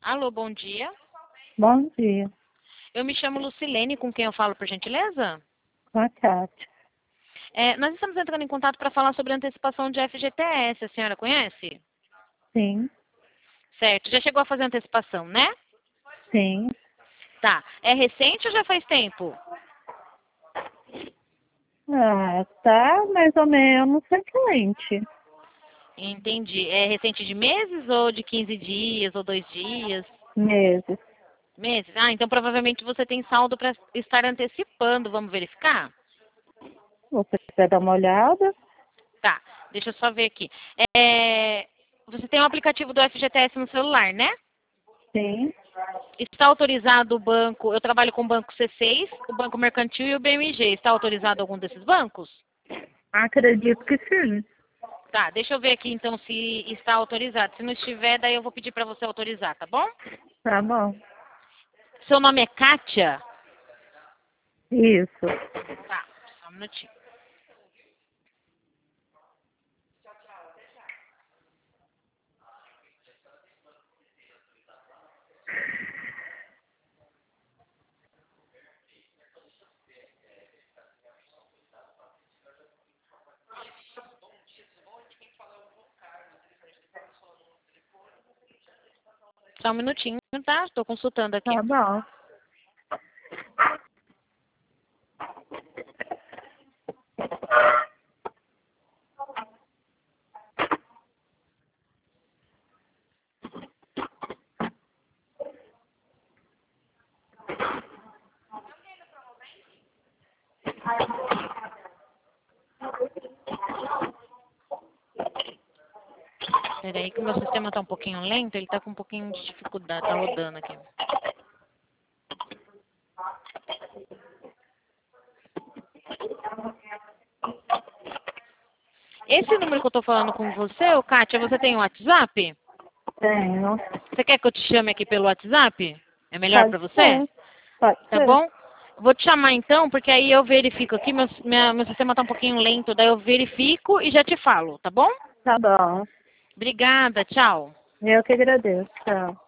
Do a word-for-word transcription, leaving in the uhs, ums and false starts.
Alô, bom dia. Bom dia. Eu me chamo Lucilene, com quem eu falo, por gentileza? Com a Kátia. É, nós estamos entrando em contato para falar sobre a antecipação de F G T S. A senhora conhece? Sim, Certo. Já chegou a fazer antecipação, né? sim. Tá. É recente ou já faz tempo? Ah, tá mais ou menos frequente. Entendi. É recente de meses ou de quinze dias ou dois dias? Meses. Meses? Ah, então provavelmente você tem saldo para estar antecipando. Vamos verificar? Você quer dar uma olhada? Tá. Deixa eu só ver aqui. É, você tem o aplicativo do F G T S no celular, né? Sim. Está autorizado o banco, eu trabalho com o Banco C seis, o Banco Mercantil e o B M G. Está autorizado algum desses bancos? Acredito que sim. Tá, deixa eu ver aqui então se está autorizado. Se não estiver, daí eu vou pedir para você autorizar, tá bom? Tá bom. Seu nome é Kátia? Isso. Tá, só um minutinho. Só um minutinho, tá? Estou consultando aqui. Tá bom. Peraí que o meu sistema tá um pouquinho lento, ele tá com um pouquinho de dificuldade, tá rodando aqui. Esse número que eu tô falando com você, ô Kátia, você tem o WhatsApp? Tenho. Você quer que eu te chame aqui pelo WhatsApp? É melhor Pode pra você? ser. Pode Tá ser. bom? Vou te chamar então, porque aí eu verifico aqui, meu, minha, meu sistema tá um pouquinho lento, daí eu verifico e já te falo, tá bom? Tá bom. Obrigada, tchau. Eu que agradeço. Tchau.